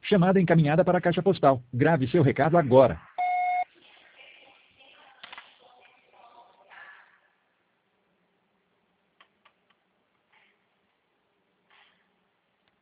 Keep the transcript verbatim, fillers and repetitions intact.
Chamada encaminhada para a caixa postal. Grave seu recado agora.